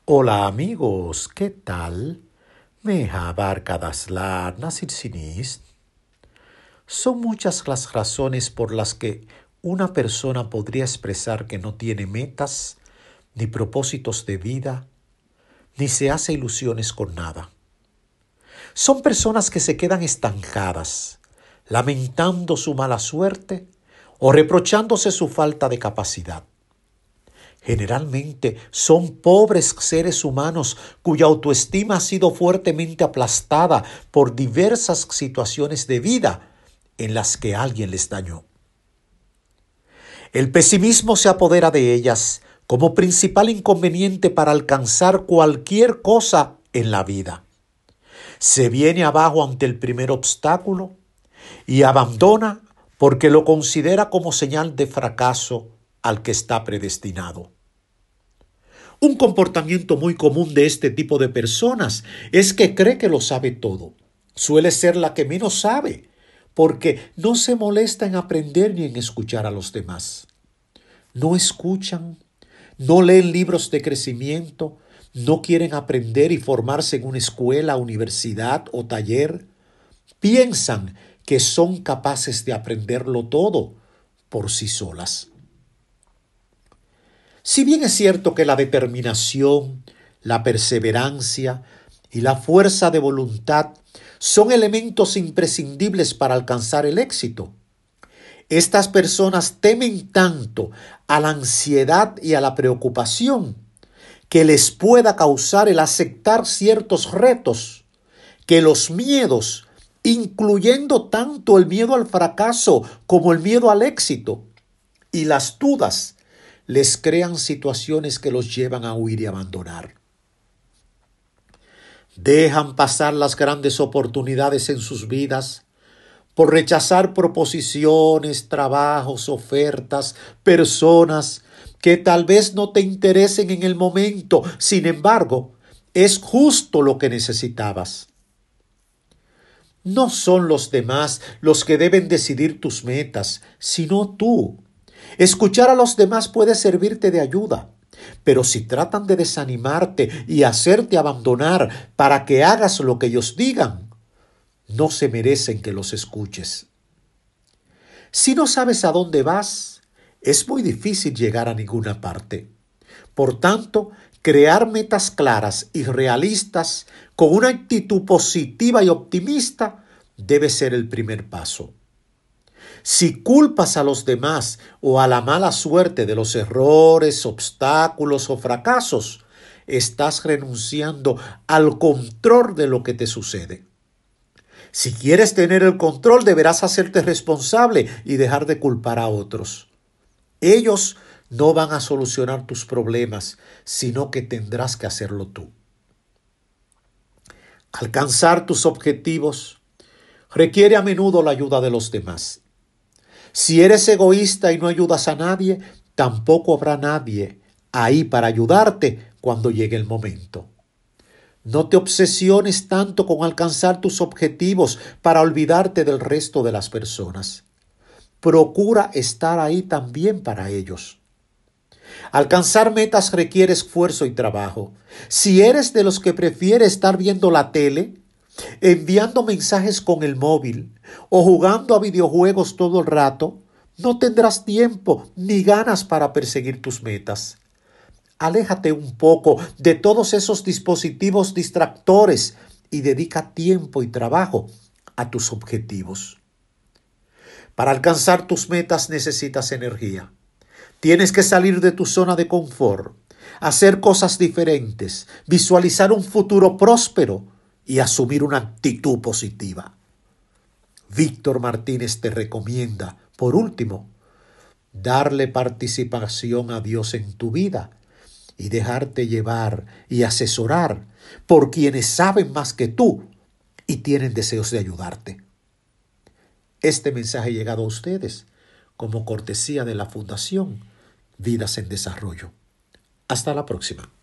Hola amigos, ¿qué tal? Merhaba arkadaşlar, nasılsınız? Son muchas las razones por las que una persona podría expresar que no tiene metas, ni propósitos de vida, ni se hace ilusiones con nada. Son personas que se quedan estancadas, lamentando su mala suerte o reprochándose su falta de capacidad. Generalmente son pobres seres humanos cuya autoestima ha sido fuertemente aplastada por diversas situaciones de vida en las que alguien les dañó. El pesimismo se apodera de ellas como principal inconveniente para alcanzar cualquier cosa en la vida. Se viene abajo ante el primer obstáculo y abandona porque lo considera como señal de fracaso al que está predestinado. Un comportamiento muy común de este tipo de personas es que cree que lo sabe todo. Suele ser la que menos sabe, porque no se molesta en aprender ni en escuchar a los demás. No escuchan, no leen libros de crecimiento, no quieren aprender y formarse en una escuela, universidad o taller. Piensan que son capaces de aprenderlo todo por sí solas. Si bien es cierto que la determinación, la perseverancia y la fuerza de voluntad son elementos imprescindibles para alcanzar el éxito, estas personas temen tanto a la ansiedad y a la preocupación que les pueda causar el aceptar ciertos retos, que los miedos, incluyendo tanto el miedo al fracaso como el miedo al éxito, y las dudas, les crean situaciones que los llevan a huir y abandonar. Dejan pasar las grandes oportunidades en sus vidas por rechazar proposiciones, trabajos, ofertas, personas que tal vez no te interesen en el momento. Sin embargo, es justo lo que necesitabas. No son los demás los que deben decidir tus metas, sino tú. Escuchar a los demás puede servirte de ayuda, pero si tratan de desanimarte y hacerte abandonar para que hagas lo que ellos digan, no se merecen que los escuches. Si no sabes a dónde vas, es muy difícil llegar a ninguna parte. Por tanto, crear metas claras y realistas con una actitud positiva y optimista debe ser el primer paso. Si culpas a los demás o a la mala suerte de los errores, obstáculos o fracasos, estás renunciando al control de lo que te sucede. Si quieres tener el control, deberás hacerte responsable y dejar de culpar a otros. Ellos no van a solucionar tus problemas, sino que tendrás que hacerlo tú. Alcanzar tus objetivos requiere a menudo la ayuda de los demás. Si eres egoísta y no ayudas a nadie, tampoco habrá nadie ahí para ayudarte cuando llegue el momento. No te obsesiones tanto con alcanzar tus objetivos para olvidarte del resto de las personas. Procura estar ahí también para ellos. Alcanzar metas requiere esfuerzo y trabajo. Si eres de los que prefiere estar viendo la tele, enviando mensajes con el móvil o jugando a videojuegos todo el rato, no tendrás tiempo ni ganas para perseguir tus metas. Aléjate un poco de todos esos dispositivos distractores y dedica tiempo y trabajo a tus objetivos. Para alcanzar tus metas necesitas energía. Tienes que salir de tu zona de confort, hacer cosas diferentes, visualizar un futuro próspero y asumir una actitud positiva. Víctor Martínez te recomienda, por último, darle participación a Dios en tu vida y dejarte llevar y asesorar por quienes saben más que tú y tienen deseos de ayudarte. Este mensaje ha llegado a ustedes como cortesía de la Fundación Vidas en Desarrollo. Hasta la próxima.